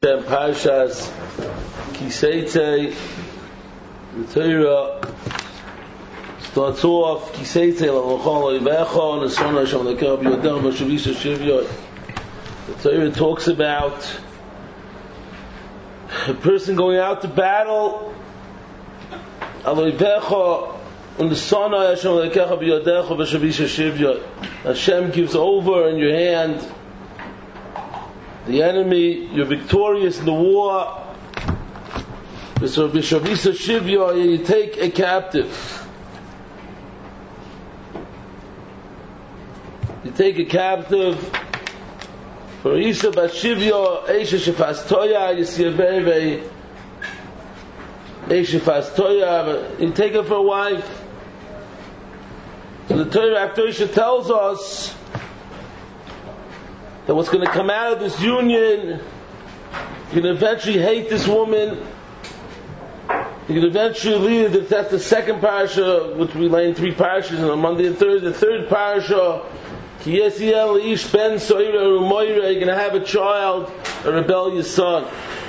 Parshas Kiseitei. The Torah starts off Kiseitei L'Lochon L'Ivecho N'Son Hashem L'Kev B'Yodem B'Shavisha Shivyoy. The Torah talks about a person going out to battle. L'Ivecho N'Son Hashem L'Kev B'Yodem B'Shavisha Shivyoy. Hashem gives over in your hand the enemy. You're victorious in the war. So B'Shavisa Shivya, you take a captive. You take a captive. For Isa B'Shivya, Eisha Shefastoya, you see a very Eisha Shefastoya, you take her for a wife. So the Torah after Eisha tells us that what's going to come out of this union, you're going to eventually hate this woman. You can eventually lead it. That's the second parasha, which we lay in three parashas, and on Monday and Thursday. The third parasha, Ki Yesiel Ish Ben Soira Rumoira, you're going to have a child, a rebellious son.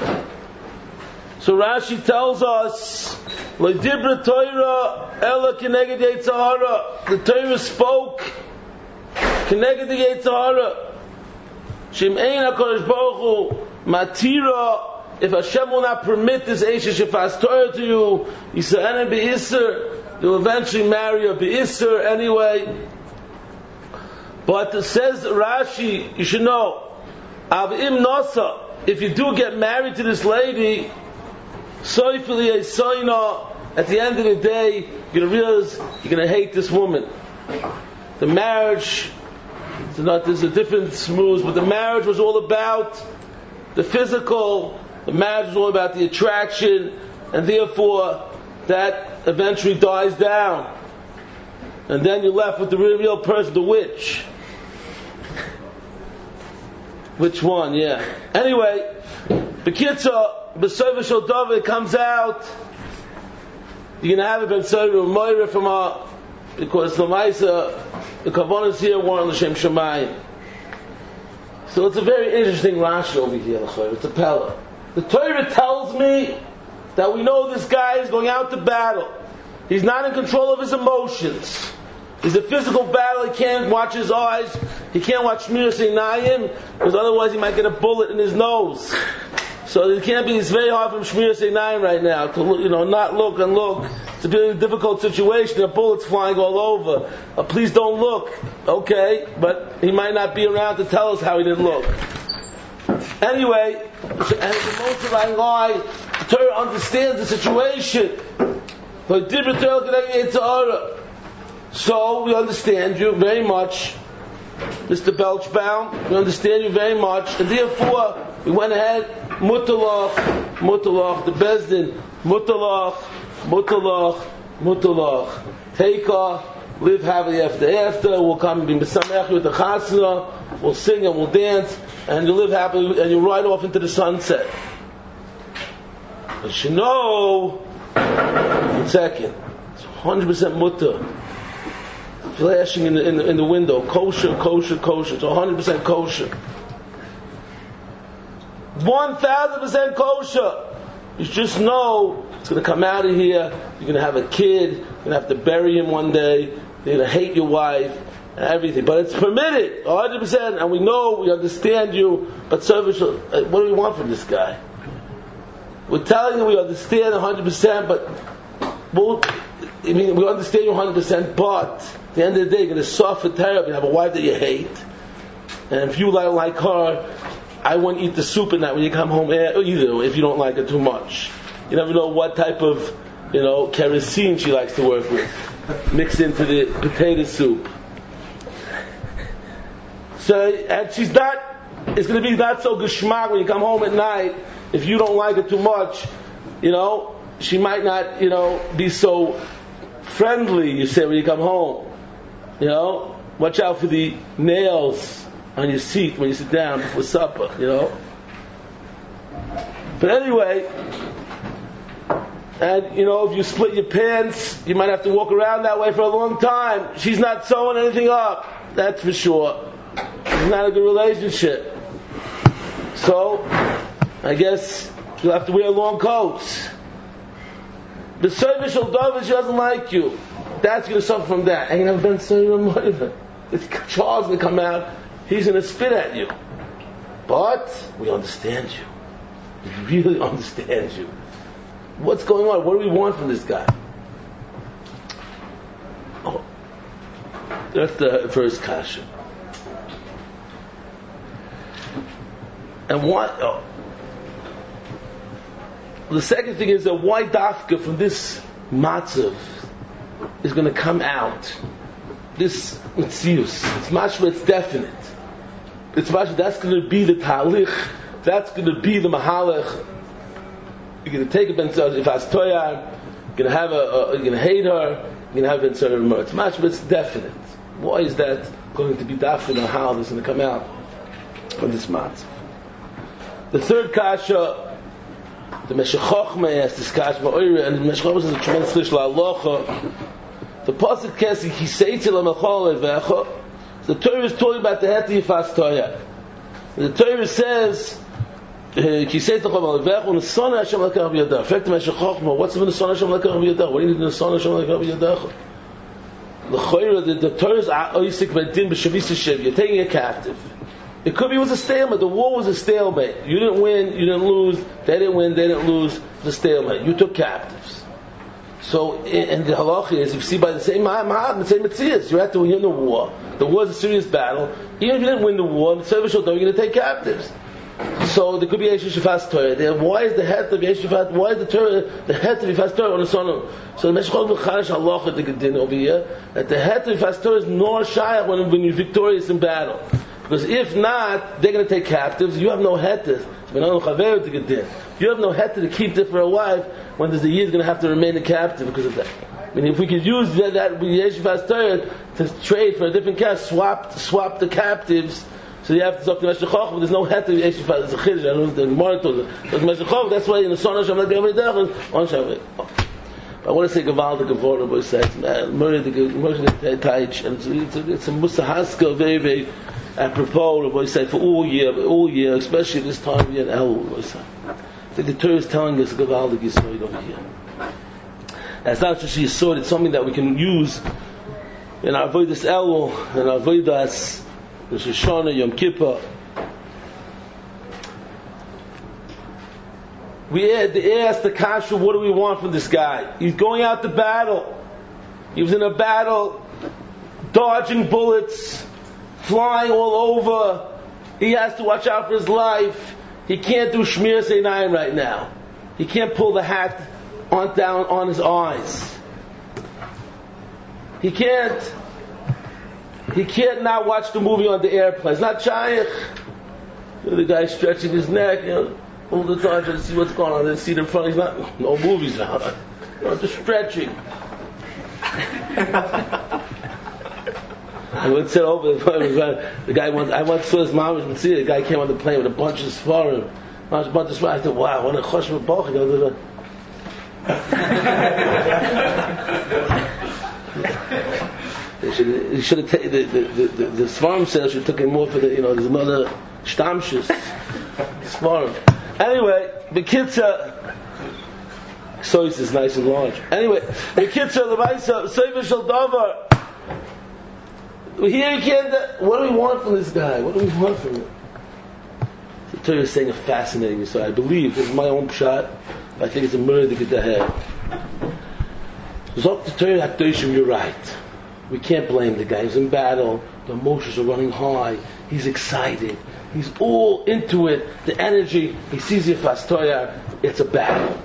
So Rashi tells us, Lo Dibra Torah Ela Keneged Yetzirah. The Torah spoke Keneged Yetzirah. Shem Ein HaKadosh Baruch Hu Matira. If Hashem will not permit this Eisha Shefas Torah to you, Yisrael Be'isr, you'll eventually marry a Be'isr anyway. But it says Rashi, you should know, Avim Nasa, if you do get married to this lady, Soifili Esoina, at the end of the day, you're going to realize you're going to hate this woman. The marriage, there's a different smooth, but the marriage was all about the physical. The marriage is all about the attraction, and therefore that eventually dies down. And then you're left with the real person, the witch. Which one? Yeah. Anyway, B'kitza, B'Sova Shel David comes out. You're going to have it Ben Soira Moira from her, because the Maisa, the Kavanas here were on the Shem Shemayim. So it's a very interesting Rashi over here. It's a Pella. The Torah tells me that we know this guy is going out to battle. He's not in control of his emotions. He's a physical battle. He can't watch his eyes. He can't watch Shmiras Einayim, because otherwise he might get a bullet in his nose. So it can't be. It's very hard for Shmiras Einayim right now to not look and look. It's a very difficult situation. There are bullets flying all over. Please don't look. Okay, but he might not be around to tell us how he didn't look. Anyway, and the most of I lie, the Torah understands the situation. So we understand you very much, Mr. Belchbaum. We understand you very much, and therefore we went ahead. Mutalach, the Bezdin, mutalach. Take her, live happily after. We'll come and be mesamech with the chasna. We'll sing and we'll dance, and you'll live happily, and you'll ride off into the sunset. But you know, 1 second, it's 100% mutter. Flashing in the window, kosher. It's 100% kosher. 1,000% kosher. You just know it's going to come out of here. You're going to have a kid. You're going to have to bury him one day. You're going to hate your wife. Everything, but it's permitted 100%, and we know, we understand you. But service, what do we want from this guy? We're telling you we understand 100%, but we understand you 100%. But at the end of the day, you're going to suffer terribly. You have a wife that you hate, and if you like her, I won't eat the soup at night when you come home either. If you don't like her too much, you never know what type of kerosene she likes to work with, mixed into the potato soup. So, and it's going to be not so geschmack when you come home at night. If you don't like it too much, she might not, be so friendly, you say, when you come home. Watch out for the nails on your seat when you sit down before supper, But anyway, and, if you split your pants, you might have to walk around that way for a long time. She's not sewing anything up, that's for sure. It's not a good relationship. So, I guess you'll have to wear long coats. The service shall dove, she doesn't like you. That's going to suffer from that. And you have Ben Sarah. It's Charles going to come out. He's going to spit at you. But we understand you. We really understand you. What's going on? What do we want from this guy? Oh, that's the first kasha. And what? Oh. The second thing is that why dafka from this matzav is going to come out. This mitzius, it's mashma, it's definite. It's mashma, that's going to be the talich, that's going to be the mahalach. You're going to take a ben tzad, if toyar, you're going to have you're going to hate her, you're going to have ben tzad. It's mashma, it's definite. Why is that going to be dafka and how that's going to come out from this matzav? The third kasha, the Meshech Chochmah asked this kasha, and the Meshech Chochmah is a tremendous chish la'alocha. The pasuk kesi he says to lamachol levecha. The Torah is talking about the heti yifas toya. The Torah says he says to lamachol levecha when the son Hashem lekach b'yadach. Fact the Meshech Chochmah, what's when the son Hashem lekach b'yadach? What do you need the son Hashem lekach b'yadach? The Torah is oisik b'din b'shavis hashem. You're taking a captive. It could be it was a stalemate. The war was a stalemate. You didn't win, you didn't lose. They didn't win, they didn't lose. It was a stalemate. You took captives. So, and the halacha is, you see by the same ma'at, the same mitzias, you have to win the war. The war is a serious battle. Even if you didn't win the war, the service shall know you're going to take captives. So there could be Yeshu Shafas Torah. Why is the head of Yeshu Shafas? Why is the Torah the head of Yifas Torah on the son? So the Meshech Chochmah halacha the Gedin over here that the head of Yifas Torah is nor shayach when you're victorious in battle. Because if not, they're going to take captives. You have no heter. You have no heter to keep it for a wife when there's a year going to have to remain a captive because of that. I mean, if we could use that Yeshivas Torah to trade for a different caste, swap the captives. So you have to talk to Meshech Chochmah. There's no heter Yeshivas. It's a chiddush. I don't know if the Gemara told it. But Meshech Chochmah, that's why in the son Hashem like every day on Shabbat. I want to say Gaval the Gavor, but says Murray the Taich, and it's a Musahaska very very apropos of what he said for all year, especially this time of year in Elul. I think the Torah is telling us Gaval the Yisroel over here. And it's not just Yisroel; it's something that we can use in our Avodas Elul, in our Avodas Rosh Hashanah, Yom Kippur. We asked the kasha, what do we want from this guy? He's going out to battle. He was in a battle, dodging bullets, flying all over. He has to watch out for his life. He can't do Shmir Seinayim right now. He can't pull the hat down on his eyes. He can't not watch the movie on the airplane. It's not shaykh. The guy stretching his neck, all the time trying to see what's going on. They see it in front. He's not. No movies now. Just stretching. I went sit over the guy. I went to his mom and see it. The guy came on the plane with a bunch of svarim. I thought, wow, what a chosh b'boch. He should have taken the svarim sales. Should have taken more for the. There's another shtamshus svarim. Anyway, the kids sois is nice and large. Anyway, the kids are the Maisa Sefer Shel Davar. Here you can't. What do we want from this guy? What do we want from him? The Torah is saying a fascinating. So I believe this is my own shot. I think it's a murder to get the head. Zok the Torah Hakdoshim, you're right. We can't blame the guy. He's in battle. The emotions are running high. He's excited. He's all into it. The energy. He sees Yifas Torah. It's a battle.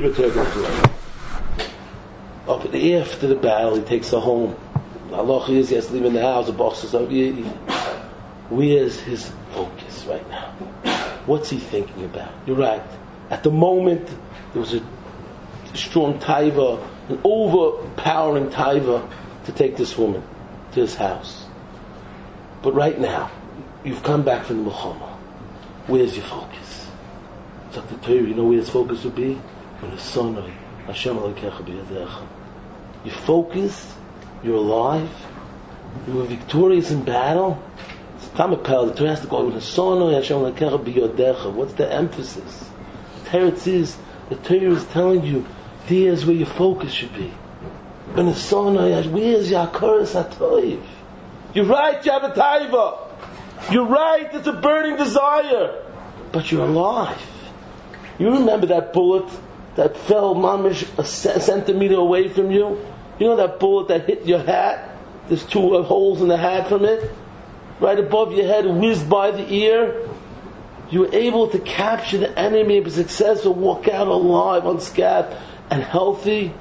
After the battle, he takes her home. Allah is he has to leave in the house. The boss says, where's his focus right now? What's he thinking about? You're right. At the moment, there was a strong taiva, an overpowering taiva to take this woman to his house. But right now, you've come back from the Muhammad. Where's your focus? It's like the Torah, you know where his focus would be? When the son of Hashem Elokecha b'yadecha. You're focused, you're alive, you were victorious in battle. It's Kamapel, the Torah has to go with Hasonoi Hashem lekecha biyodecha. What's the emphasis? Teretz is, the Torah is telling you, there's where your focus should be. And Hasonoi, where's your Hakaras HaToiv? You're right, you have a taiva. You're right, it's a burning desire. But you're alive. You remember that bullet that fell mamish a centimeter away from you? You know that bullet that hit your hat? There's 2 holes in the hat from it. Right above your head, whizzed by the ear. You were able to capture the enemy and be successful, walk out alive, unscathed, and healthy.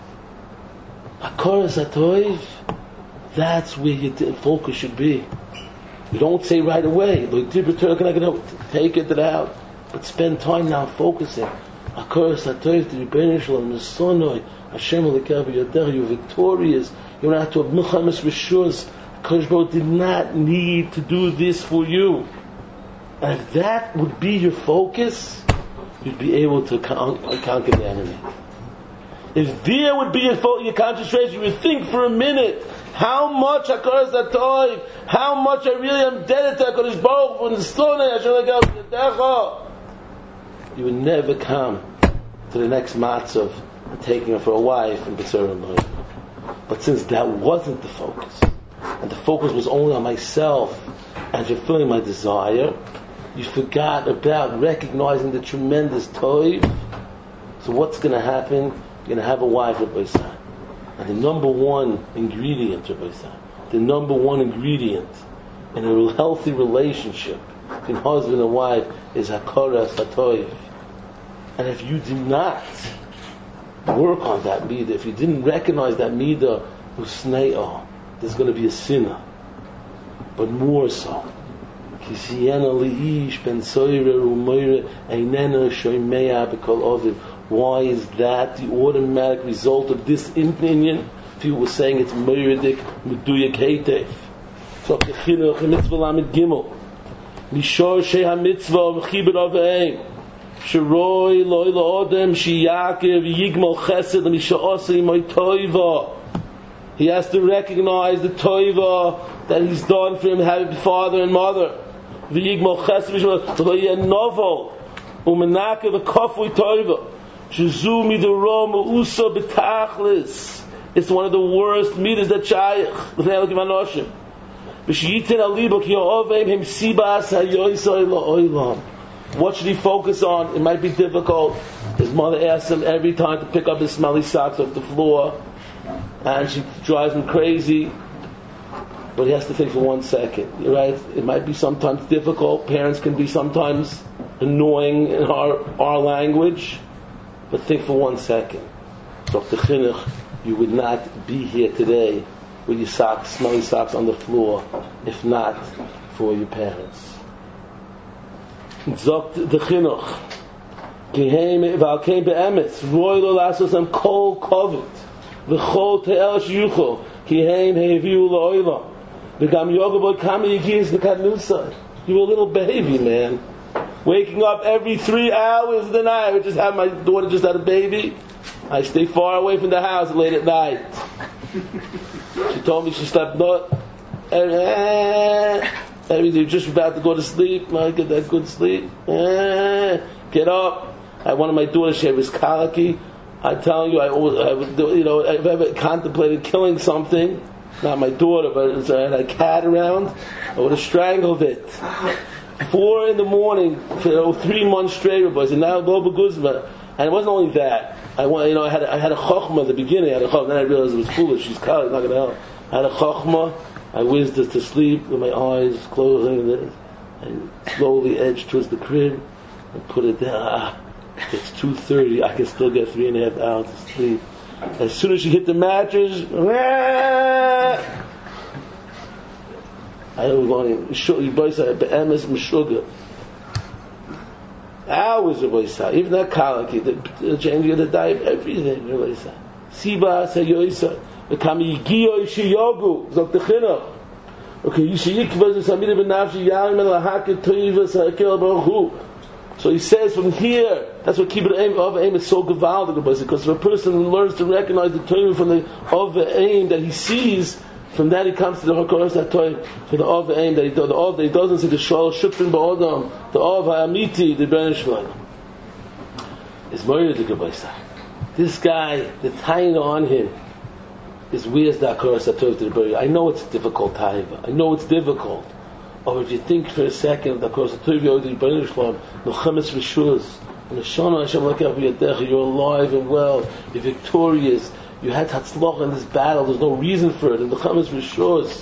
Hakaras HaToiv, that's where your focus should be. You don't say right away, take it out. But spend time now focusing. Hakaras HaToiv, the Rebbeinu Shalom, the Sonoi, Hashem lekecha biyodecha, you're victorious. You don't have to have milchemes reshus. HaKadosh Baruch did not need to do this for you. And if that would be your focus, you'd be able to conquer the enemy. If there would be your concentration, you would think for a minute, how much Hakaras HaToiv, how much I really am indebted to HaKadosh Baruch when the Sonoi Hashem lekecha biyodecha. You would never come to the next matzav and taking her for a wife and b'tzara. But since that wasn't the focus, and the focus was only on myself and fulfilling my desire, you forgot about recognizing the tremendous toiv. So what's going to happen? You're going to have a wife, Rabbi San. And the number one ingredient, Rabbi San, the number one ingredient in a healthy relationship between husband and wife is Hakaras HaToiv. And if you do not work on that midah, if you didn't recognize that midah, usnei'ah, there's going to be a sinner. But more so, why is that the automatic result of this opinion? People were saying it's meridik meduyak heitef. So the chinuch mitzvah lamed gimel mishor shei hamitzvah v'chibur aveim sheroi loy laodem shiyakev yigmal chesed misha'asei my toiva. He has to recognize the toiva that he's done for him, having father and mother. V'yigmal chesed misha'asei novel umenakev v'kafui toiva shezu midoro meusa betachlis. It's one of the worst midas that shayich b'nei elokim anoshim. V'shiyiten alibok yo'ovem him sibas hayoisoi la'olam. What should he focus on? It might be difficult. His mother asks him every time to pick up his smelly socks off the floor, and she drives him crazy. But he has to think for 1 second. You're right. It might be sometimes difficult. Parents can be sometimes annoying in our language. But think for 1 second. So the chinuch, you would not be here today with your socks, smelly socks on the floor, if not for your parents. Zogt the chinuch, kiheim v'alkein be'emes, roy lo lasosem kol kovet, v'chol te'el shiyucho, kiheim heviu la'olam, v'gam yogabot kama yigis v'kadnusai. You were a little baby, man. Waking up every 3 hours of the night. I just had my daughter just had a baby. I stay far away from the house late at night. She told me she slept not. Everything just about to go to sleep. I get that good sleep. Get up. I wanted my daughter. She was colicky. I'm telling you, I've ever contemplated killing something. Not my daughter, but if I had a cat around, I would have strangled it. 4 in the morning for 3 months straight, and now Loba Guzma. And it wasn't only that. I had a chokhmah at the beginning. Then I realized it was foolish. She's not going to help. I had a chokhmah. I whizzed her to sleep with my eyes closed. I slowly edged towards the crib and put it down. It's 2:30. I can still get 3.5 hours of sleep. As soon as she hit the mattress, I was going hours of Oisa, even that colicky, the changing of the diet, everything. Siba sayoisa, the kamigio shiyogu, zok the chinuch. Okay, yishiyikvaz samida benafshi yalim elahakit toivas hakel baruchu. So he says from here, that's what kibbut aim is so gevaldig, because if a person learns to recognize the toiv from the of the aim that he sees, From that he comes to the Hakoros HaToiv, to the Av Ein, the Av that he doesn't see the Shol Shukrin Ba'odam, the Av HaAmiti, the Ben Shloim. Is Moira the Gabaisa. This guy, the taina on him, is where's the Hakoros HaToiv to the Bari. I know it's difficult, Taiva. I know it's difficult. Or if you think for a second, the Hakoros HaToiv Yod the Ben Shloim, no Chametz Rishuz, and the Shana Hashem Lakach B'Yadecha, you're alive and well, you're victorious. You had Hatzlach in this battle. There's no reason for it. And the Chametz Rishus,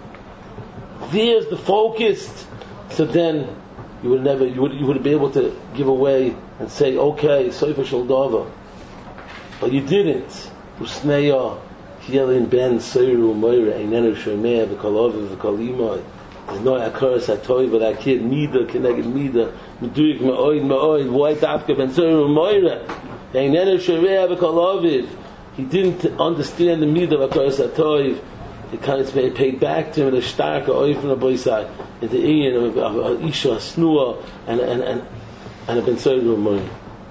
there's the focus. So then you would be able to give away and say, okay, Soifa Shel Dava. But you didn't. Usneya Kielin Ben Seiru Moira Einenu Shemeh V'Kalav V'Kalimai. There's no Hakoros HaToiv, but that kid Mida Keneged Mida Meduik Ma'oid Why Dafka Ben Seiru Moira Einenu Shemeh V'Kalav. He didn't understand the midah of Hakoros HaToiv. It kind of paid back to him in a stark oif from the boyside, in the Ian of Isha, Snua, and a Ben Soidu Moin.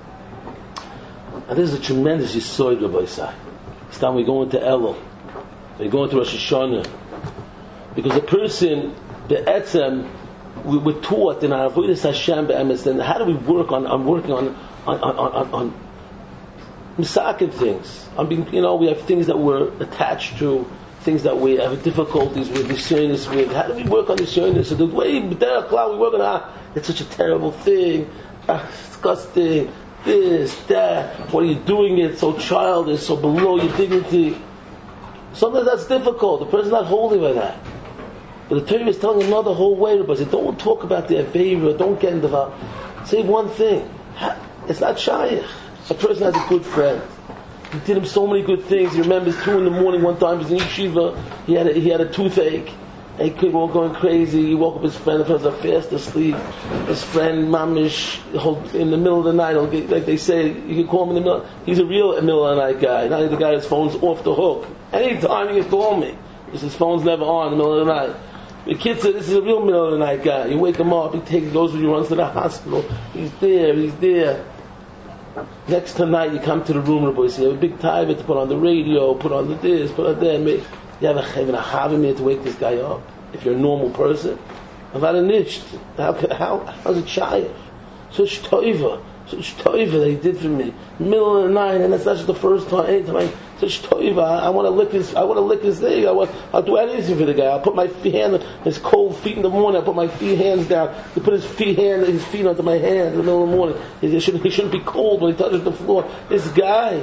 And this is a tremendous Yisoid of boyside. It's time we go into Elul, we go into Rosh Hashanah, because a person, be'etzem, we're taught in our avodas Hashem be'emes, and how do we work on working on misakim things. We have things that we're attached to, things that we have difficulties with, nisyonis with. How do we work on nisyonis? So the way we work on it's such a terrible thing, disgusting, this, that. What are you doing it? So childish, so below your dignity. Sometimes that's difficult. The person's not holding by that. But the Torah is telling another whole way. But don't talk about the avera. Don't get into that. Say one thing. It's not shaykh. A person has a good friend. He did him so many good things. He remembers 2 a.m. one time, he was in yeshiva, he had a toothache, and he kept on going crazy. He woke up his friend, the friend was fast asleep. His friend, mamish, in the middle of the night, like they say, you can call him in the middle, he's a real middle of the night guy, not the guy whose phone's off the hook. Anytime he can call me, because his phone's never on in the middle of the night. The kid said, this is a real middle of the night guy. You wake him up, he goes with you, runs to the hospital, he's there. Next tonight you come to the room, Rabbi, you have a big taiva to put on the radio, put on the this, put on that. You have a chavim to wake this guy up. If you're a normal person, I've had a nisht. How's it shaykh? Such toiva that he did for me. Middle of the night, and that's not just the first time. Anytime, such toiva. I want to lick his thing. I'll do anything for the guy. I'll put my his cold feet in the morning. I'll put my hands down. He put his feet onto my hands in the middle of the morning. He shouldn't be cold when he touches the floor. This guy,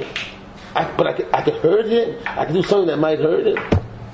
I could hurt him. I could do something that might hurt him.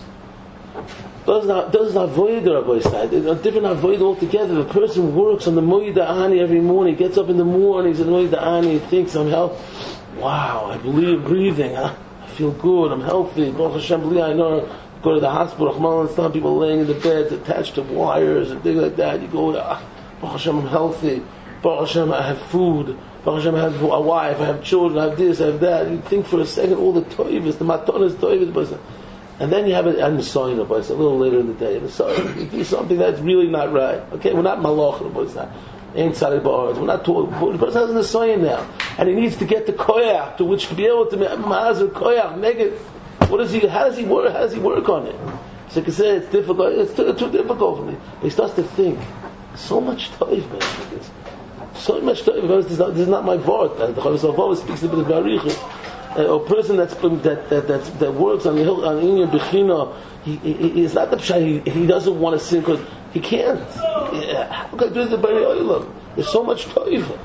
Does not avoid the Rabbi side. It's a different avoid altogether. The person works on the Moida Ani every morning, gets up in the morning, he's in Moida Ani, thinks I'm healthy. Wow, I believe breathing. I feel good. I'm healthy. Baruch Hashem, I know. Go to the hospital. Some people laying in the beds attached to wires and things like that. You go there. Baruch Hashem, I'm healthy. Baruch Hashem, I have food. Baruch Hashem, I have a wife. I have children. I have this. I have that. You think for a second all the toivas, the matonas toivas, and then you have it on Messiah, but it's a little later in the day. Messiah, you do something that's really not right. Okay, we're not malach, but it's not. Ain't sari ba'aretz. We're not talking. The person has a Messiah now, and he needs to get the koyach to which to be able to ma'azer koyach negative. What does he? How does he work? How does he work on it? So he can say it's difficult. It's too difficult for me. But he starts to think. So much toiv, man. So much toiv. This is not my word. The Chavis always speaks a bit of barichus. A person that works on the hill on Inyan Bechina, he's not the pshat. He doesn't want to sin because he can't. How can I do the Bari Olam? There's so much toiva.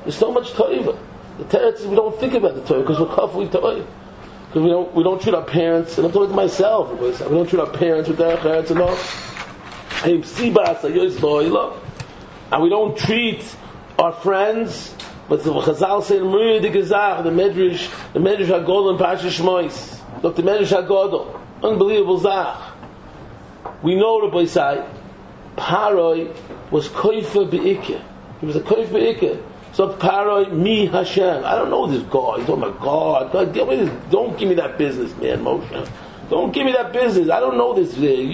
The teretz is we don't think about the toiva because we're kafui toiv. Because we don't treat our parents, and I'm talking to myself. We don't treat our parents with derech eretz and all. And we don't treat our friends. But the Chazal say the Medrash HaGodol in Parashat Shmois. Dr. Medrash HaGodol, unbelievable Zach. We know Rabbi Sai, Paroi was koifa be'ikeh. He was a koif be'ikeh. So Paroi mi Hashem. I don't know this God. He's talking about God. Don't give me that business, man, Moshe. Don't give me that business. I don't know this thing.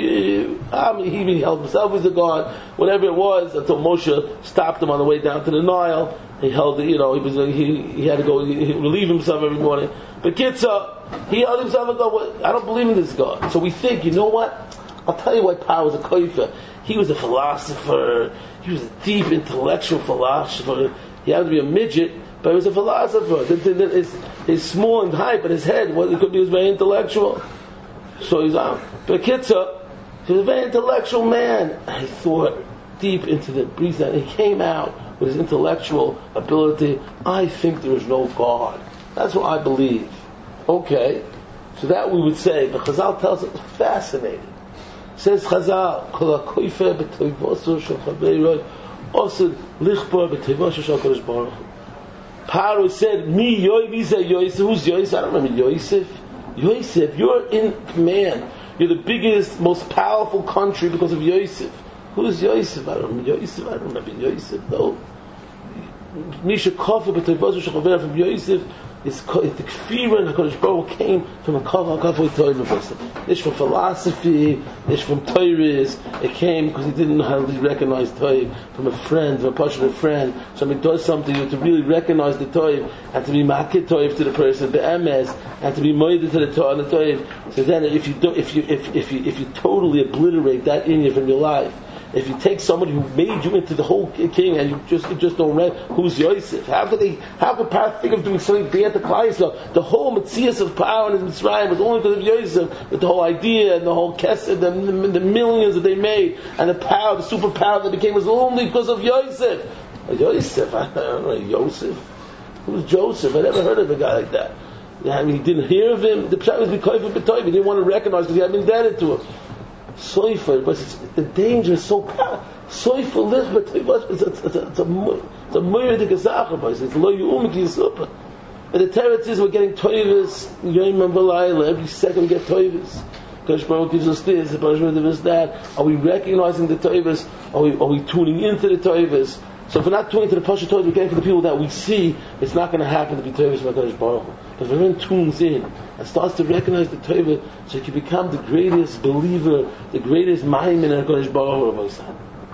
He held himself as a God, whatever it was, until Moshe stopped him on the way down to the Nile. He held, he had to go, he relieve himself every morning. But Kitzah, he held himself and go, I don't believe in this God. So we think, you know what? I'll tell you why Paro was a koifer. He was a philosopher. He was a deep intellectual philosopher. He had to be a midget, but he was a philosopher. He's small and high, but his head, he was very intellectual. So he's out. But Kitzah, he was a very intellectual man. And he thought deep into the breeze, and he came out with his intellectual ability. I think there is no God. That's what I believe. Okay, so that we would say, but Chazal tells us, fascinating. Says Chazal, Kol HaKoifer b'toivoso shel chaveiroi osed lichbor b'toivoso shel HaKadosh Baruch Hu. Paro said, Yosef, who's Yosef? I don't remember Yosef. Yosef, you're in command. You're the biggest, most powerful country because of Yosef. Who's Yosef? I don't remember Yosef, though. Misha Kofa b'toivoso shel chaveiroi from Yosef. It's the kfira and HaKadosh Baruch Hu came from a kavod Torah. It's from philosophy, it's from Torahs. It came because he didn't know how to recognize Torah from a friend, from a passionate friend. Somebody does something, you have to really recognize the Torah and to be makid Torah to the person, the emes, and to be moided to the Torah and the Torah. So then, if you totally obliterate that in you from your life. If you take somebody who made you into the whole king and you just don't read who's Yosef, how could Paro think of doing something bad to Klal Yisrael? The whole Metzias of Paro and Mitzrayim was only because of Yosef. With the whole idea and the whole kesed, the millions that they made, and the power, the superpower that became was only because of Yosef. Yosef, I don't know, Yosef. Who's Joseph? I never heard of a guy like that. I mean, he didn't hear of him. The pshat was b'koyf b'toyv. He didn't want to recognize because he had been indebted to him. Soifer, but the danger is so powerful. Soifer lives, but it's a murder gezacher, but it's lo yu'um ki yisupa. And the teretz is we're getting toivus, yom and balayla, every second we get toivus. Kosh Baruch gives us this, the Baruch gives us that. Are we recognizing the toivus? Are we tuning into the toivus? So if we're not tuning to the Pasha Torah, we're getting for the people that we see, it's not going to happen to be toivus from HaKadosh Baruch Hu. But if everyone tunes in and starts to recognize the Torah, so you can become the greatest believer, the greatest ma'im in HaKadosh Baruch Hu.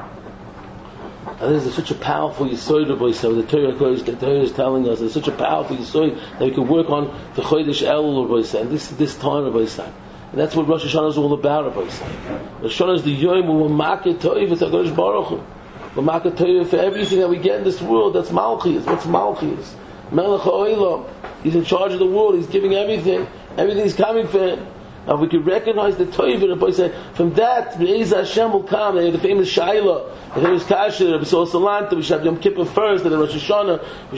And this is such a powerful Yisod, the Torah is telling us, it's such a powerful Yisod that we can work on the Chodesh Elul, and this time, and that's what Rosh Hashanah is all about, Rosh Hashanah is the Yom where we're market Torah, it's HaKadosh Baruch Hu. We're market Torah for everything that we get in this world. That's Malchus. What's Malchus? Melech HaOlam. He's in charge of the world. He's giving everything. Everything's coming for him. And we can recognize the Torah. The boy said, from that, Be'ez Hashem will come. The famous Shaila, the famous Kasher, the Sol Salanta. We should have Yom Kippur first, and then Rosh Hashanah.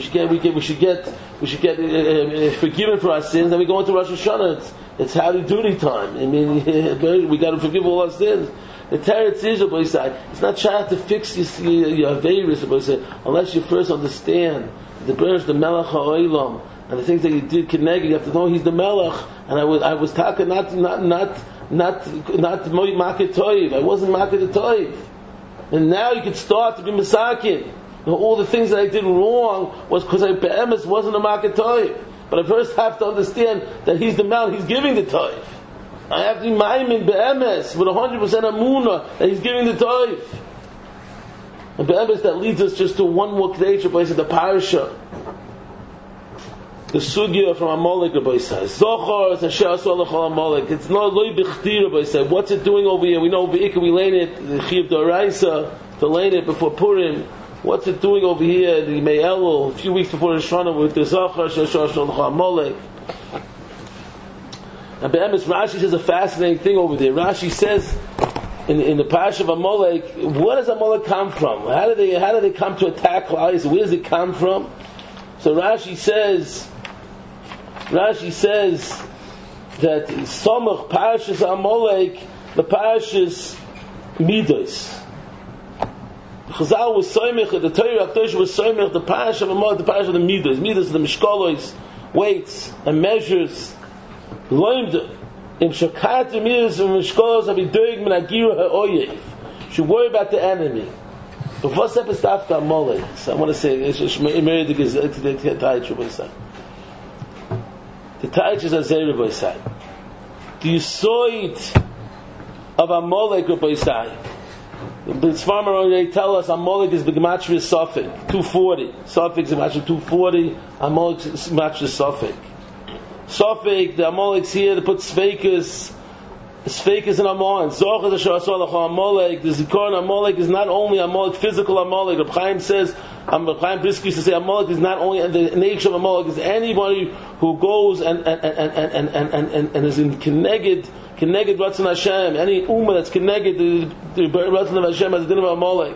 We should get forgiven for our sins. Then we go into Rosh Hashanah. It's Howdy Doody time. I mean, we got to forgive all our sins. The teretz is, it's not trying to fix your Averis, unless you first understand the Bereshit, the Melech HaOlam, and the things that you did connect. You have to know He's the Melech. And I was talking not Maket Toiv. I wasn't Maket Toiv. And now you can start to be Masakin. All the things that I did wrong was because I be'emes wasn't a Maket Toiv. But I first have to understand that He's the Melech. He's giving the Toiv. I have to be maimin be'emes with 100% amunah that He's giving the toiv. And be'emes that leads us just to one more creation place in the parasha. The sugya from Amalek Rabbi says, Zochar is Asher Asol Lechol Amalek. It's not loy b'chtir Rabbi said. What's it doing over here? We know Be'ikah we learn it, the Chiv D'Oraisa, to learn it before Purim. What's it doing over here? The Me'elul, a few weeks before Rosh Hashanah with the Zochar Asher Asol Lechol Amalek. And Be'emes Rashi says a fascinating thing over there. Rashi says in the Parasha of Amalek, where does Amalek come from? How do they come to attack Klal Yisrael? Where does it come from? So Rashi says that Samach Parashas Amalek, the Parashas Midos. Chazal was Soymech, the Torah HaKadosh was Soymech, the Parasha of Amalek, the Parasha of the Midos. Midos are the Mishkolos, weights and measures. Loimda in Shakat Midos and Mishkolos Abidoig Menagira HaOyev. Should worry about the enemy. But what's up with Dafka Amalek? So I want to say it's Shmei the Taich Rabbi Yisai. The Taich is Azay Rabbi Yisai. The Yisoid of Amalek Rabbi Yisai. Sfarmer, they tell us Amalek is B'gematria Suffolk, 240. Suffolk is B'gematria 240, Amalek is B'gematria Suffolk. Suffolk, the Amalek's here to put Sfeikus in Amalek. Zochah Asher Asar L'cha Amalek. The Zikaron Amalek is not only Amalek, physical Amalek. Reb Chaim says, Reb Chaim Briski used to say Amalek is not only the nature of Amalek, is anybody who goes and is in Keneged Ratzon Hashem, any Ummah that's Keneged the Ratzon of Hashem as a din of Amalek.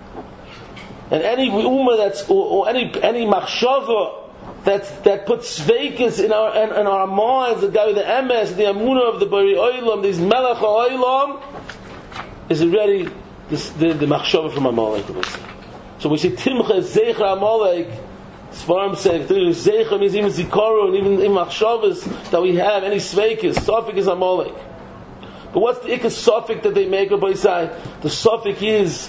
And any Ummah that's, or any Machshava that puts Sveikis in our minds, the guy with the MS, the Amunah of the Bari Olam, these Melech Olam, is already the Machshava from Amalek. So we say Timcha Zeicher Amalek. Sfarim say Zeicher means even Zikaron, and even Machshavas that we have, any Sveikis. Sofik is Amalek. But what's the Ikas Sofik that they make? Rabbi say the Sofik is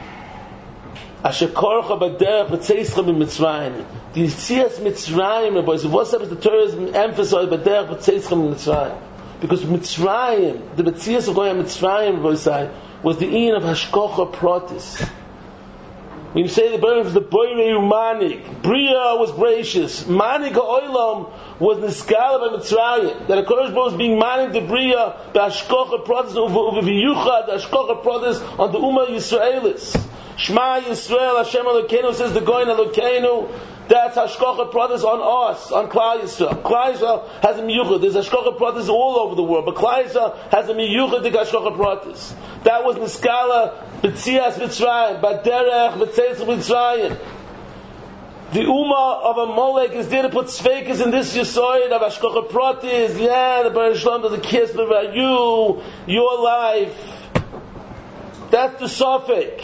Asher Korcha B'derech B'tzeischem in Mitzrayim. The Yitzias Mitzrayim, Rabbi say, what's up with the Torah's emphasize B'derech B'tzeischem in Mitzrayim? Because Mitzrayim, the Yitzias of Goyim Mitzrayim, Rabbi say, was the Ein of Hashkocha Protis. When you say the burden of the Boirei Manik, Bria was gracious. Manik Ha'olam was the Skala by Mitzrayim. That a Kodesh Baruch was being Manik the Bria, the Hashkocha Protis, Uviviyuchad, the Hashkocha Protis on the Ummah Yisraelis. Shema Yisrael, Hashem Elokeinu, says the Goyin Elokeinu. That's Hashkocha Protis on us, on Klal Yisrael. Klal Yisrael has a miyuchad. There's Hashkocha Protis all over the world, but Klal Yisrael has a miyuchad to Hashkocha Protis. That was Niskala B'tzias Mitzrayim, B'derech B'tzeis Mitzrayim. The Ummah of Amalek is there to put Sveikas in this Yisoid of Hashkocha Protis. Yeah, the Baruch Shalom does a kiss about you, your life. That's the Sofik.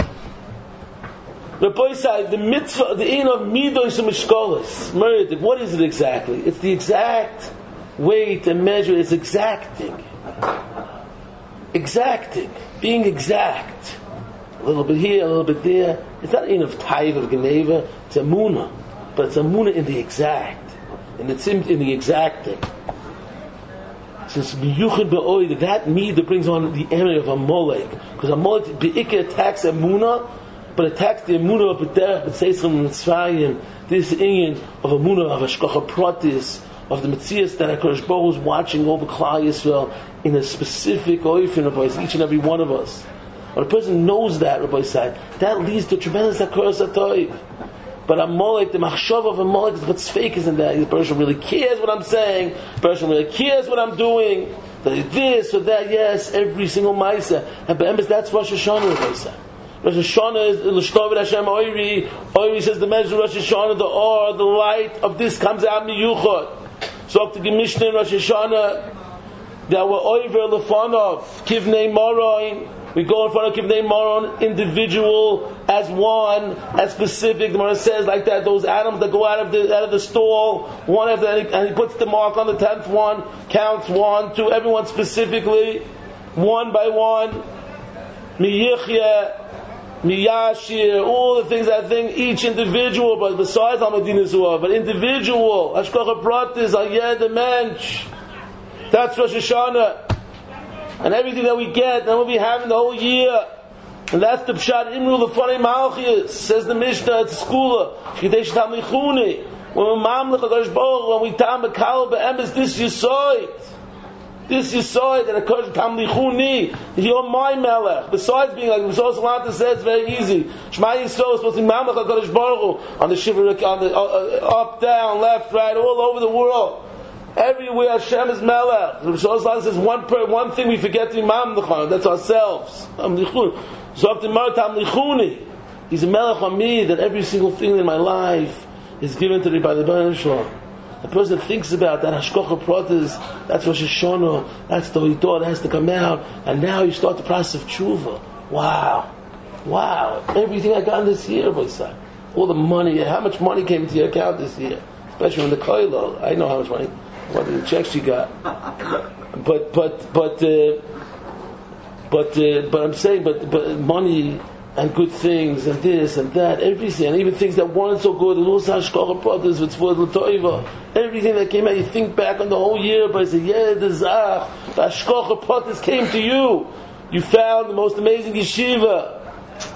The boy said the mitzvah, the ein of midos and mishkolas. What is it exactly? It's the exact weight and measure. It's exacting, being exact. A little bit here, a little bit there. It's not ein of taiv of geneva. It's a munah, but it's a munah in the exact, and it's in the exacting. Since miyuchid be'oid, that midah brings on the enemy of Amalek, because Amalek be'ikah attacks a munah. But attacks the Emunah of B'derech B'tzeisrim Mitzrayim, this inyan of Emunah of Hashkocha Protis, of the Metzias that HaKadosh Baruch is watching over Klal Yisrael in a specific oifin of each and every one of us. When a person knows that, Rabbi said, that leads to tremendous Hakaras HaToiv. But Amalek, the Machshav of Amalek is what's fake is in that. The person really cares what I'm saying, the person really cares what I'm doing, that this or that, yes, every single Maisa. And Be'emes, that's Rosh Hashanah, Rabbi said. Rosh Hashanah is L'shtoved Hashem Oiri. Oiri says the measure of Rosh Hashanah, the or, the light of this comes out miyuchot. So up to the Mishnah in Rosh Hashanah, that we're Oiver Lefanov, Kivnei Moron. We go in front of Kivnei Moron, individual, as one, as specific. The Gemara says like that, those atoms that go out of the stall, one after, and he puts the mark on the 10th one, counts 1, 2, everyone specifically, one by one. Miyichya, Miyashir, all the things I think each individual, but besides Hamadina Zuah, but individual, Hashkocha Pratis, Ayed the Mensch, that's Rosh Hashanah. And everything that we get, and we'll be having the whole year. And that's the Pshat Imru Lefanei Malchias, says the Mishnah at the Skula, Shkidei Shtamlichuni, when we Mamlech HaKadosh Baruch, when we Tam Bekal Be'emes, this Yisoid. This you saw it that a Kodesh Tamlichuni, you're my Melech. Besides being like Rasul Salanta says, it's very easy. Shema Yisrael is supposed to be Mamlech HaKadosh Baruch Hu on the Shiva, on the up, down, left, right, all over the world. Everywhere Hashem is Melech. Rasul Salanta says one thing we forget to be Mamlech on, that's ourselves. Tamlichuni. So up to Mar Tamlichuni. He's a Melech on me, that every single thing in my life is given to me by the Baruch Shalom. The person thinks about that Hashkocha Pratis, that's Rosh Hashanah, that's the Hidor that has to come out, and now you start the process of Tshuva. Wow. Everything I got in this year, boy, all the money, how much money came into your account this year? Especially in the Koilo. I know how much money, what the checks you got. But I'm saying, but money, and good things, and this and that, everything, and even things that weren't so good, everything that came out, you think back on the whole year, but I say, the Hashkocha Pratis came to you. You found the most amazing yeshiva.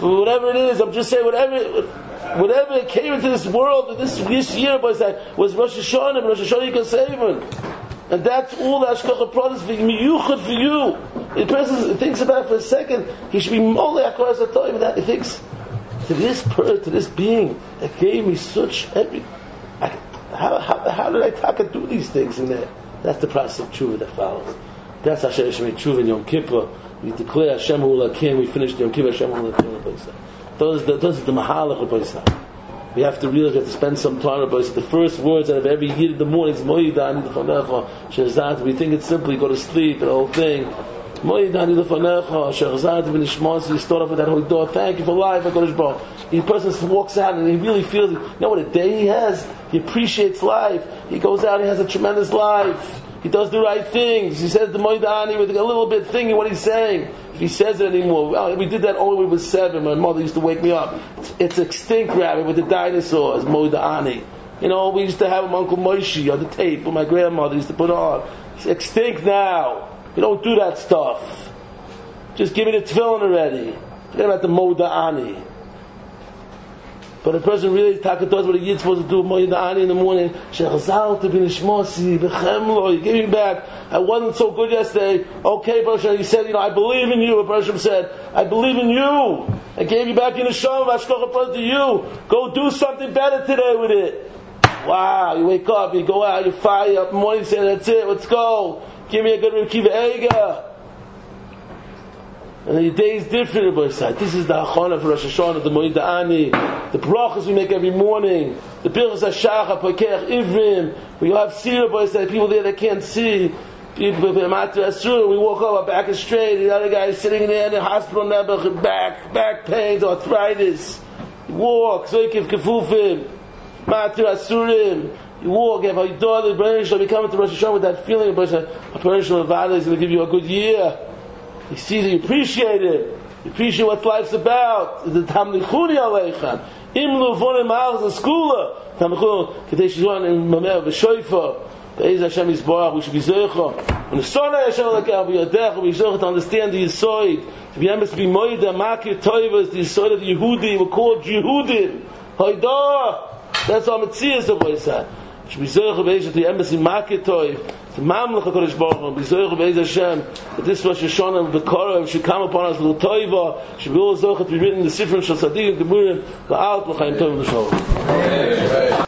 whatever it is, I'm just saying, whatever came into this world, this year, was Rosh Hashanah, and Rosh Hashanah you can save him. And that's all the Hashgacha Pratis for miyuchad for you. The person thinks about it for a second, he should be molei HaKoros HaToim, that he thinks, to this being that gave me such how did I do these things in there? That's the process of tshuva that follows. That's Hashem Yishmei tshuva in Yom Kippur. We declare Hashem Hu Lakim, we finish Yom Kippur, Hashem Hu Lakim. Those are the mahalach of Pesach. We have to realize we have to spend some time about it. The first words out of every year in the morning is Mo'idani L'fanecha She'ezat. We think it's simple, you go to sleep, the whole thing. Mo'idani L'fanecha She'ezat V'nishmasi. You start off with that whole door. Thank you for life, HaKadosh Baruch. The person walks out and he really feels, you know what a day he has? He appreciates life. He goes out, he has a tremendous life. He does the right things. He says the Mo'idani with a little bit thinking what he's saying. If he says it anymore, we did that only when we were 7. My mother used to wake me up. It's extinct, Rabbi, with the dinosaurs, Mo'idani. You know, we used to have Uncle Moshe on the tape, what my grandmother used to put on. It's extinct now. You don't do that stuff. Just give me the tefillin already. Forget about the Mo'idani. But a person really does what a yid's supposed to do, Mo'idani in the morning. Shechazal to be nishmosi, b'chemlo. You give me back. I wasn't so good yesterday. Okay, Baruch Hashem, you said, I believe in you. Baruch Hashem said, I believe in you. I gave you back your neshama, Hashgacha Pratis to you. Go do something better today with it. Wow, you wake up, you go out, you fire up in the morning, you say, that's it, let's go. Give me a good Reb Kiva Eiger. And the day is different, but this is the Achana for Rosh Hashanah, the Mo'idani, the brachas we make every morning, the Birchas HaShachar, Pokeach Ivrim, we have Sira, but people there that can't see, people with Matra Asur, we walk up, our back is straight, the other guy is sitting there in the hospital, back pains, arthritis, you walk, Zoikiv Kefufim, Matra Asurim, you walk, you have a daughter, we come into Rosh Hashanah with that feeling, a Perishal Nevada is going to give you a good year. You see that you appreciate it. You appreciate what life's about. The Tamlichuni Aleichan. Imlu vonim ma'az the skula. Tamlichuni Kadei Shizwan in Mameh V'Shoifa. Be'ez Hashem Yisborach. We should be Zeicha. When the Sonai Hashem Lekach V'Yadech we Zeicha to understand the Yisoid. To be able to be Moida Makir Toivas. The Yisoid of the Yehudi. We're called Yehudim. Haidah. That's our Metzias of V'Yisah. We should be Zeicha Be'ez the embassy Makir Toiv. The Mamlech HaKadosh Baruch Hu, B'Zoich Be'ez Hashem, that this Rosh Hashanah B'Korav should come upon us with Toiva, should be all Zoch to be written in the Sifrim Shal Sadiq, Gemurim, Ba'alt, L'chaim Tov L'Shalom.